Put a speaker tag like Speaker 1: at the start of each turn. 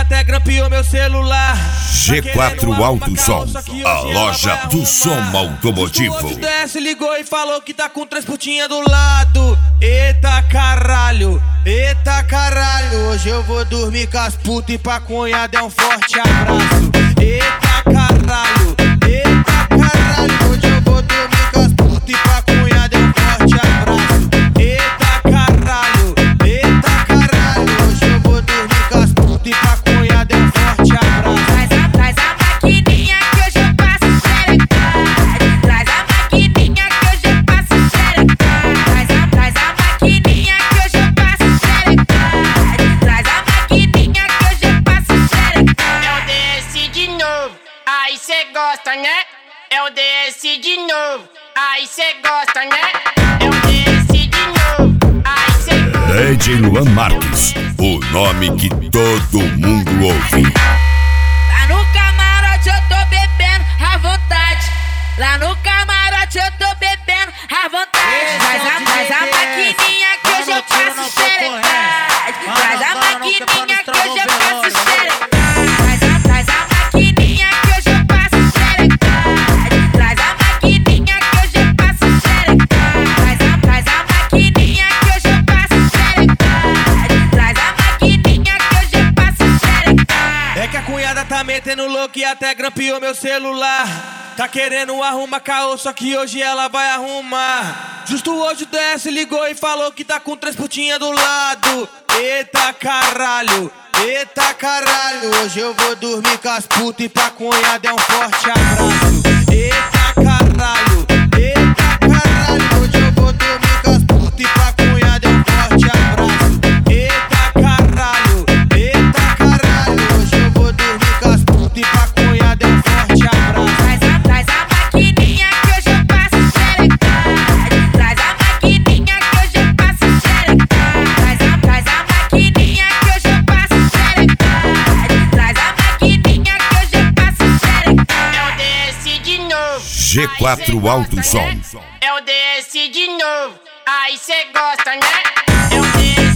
Speaker 1: até grampeou meu celular.
Speaker 2: G4 Alto Som, a loja do som automotivo.
Speaker 1: O DS ligou e falou que tá com 3 putinhas do lado. Eita caralho, hoje eu vou dormir com as putas e pra cunhada é um forte abraço. Eita caralho, hoje eu vou dormir com as putas e pra cunhada é um forte abraço. Eita caralho, hoje eu vou dormir com as putas e pra cunhada é um forte abraço.
Speaker 3: Traz a maquininha que hoje eu passo xerecade. Traz a maquininha que hoje eu passo xerecade. Traz a maquininha que hoje eu passo xerecade. Traz a maquininha que hoje eu passo xerecade.
Speaker 4: É o DS de novo, aí cê gosta, né? É o DS de novo, aí cê gosta, né? É o DS de novo, aí cê gosta.
Speaker 2: DJ Luan Marques, o nome que todo mundo ouve.
Speaker 3: Lá no camarote eu tô bebendo à vontade. Lá no camarote eu tô bebendo à vontade. Traz a maquininha que hoje eu passo xerecade. Traz a maquininha que hoje eu passo xerecade. Traz a maquininha que hoje eu passo xerecade. Traz a maquininha que hoje eu passo xerecade. Traz a maquininha que hoje eu passo xerecade. Traz a maquininha que hoje eu passo xerecade.
Speaker 1: É que a cunhada tá metendo louco e até grampeou meu celular. Tá querendo arrumar caô, só que hoje ela vai arrumar. Justo hoje o DS ligou e falou que tá com 3 putinhas do lado. Eita caralho, hoje eu vou dormir com as putas e pra cunhada é um forte abraço. Eita caralho, hoje eu vou dormir com as putas e pra cunhada é um forte abraço. Eita caralho, hoje eu vou dormir com as putas e pra cunhada é um forte abraço.
Speaker 3: Traz a maquininha que hoje eu passo xerecade. Traz a maquininha que hoje eu passo xerecade. Traz a maquininha que hoje eu passo xerecade. Traz a maquininha que hoje eu passo xerecade.
Speaker 4: É o DS de novo,
Speaker 2: G4 Alto Som.
Speaker 4: é o DS de novo, aí cê gosta, né? É o DS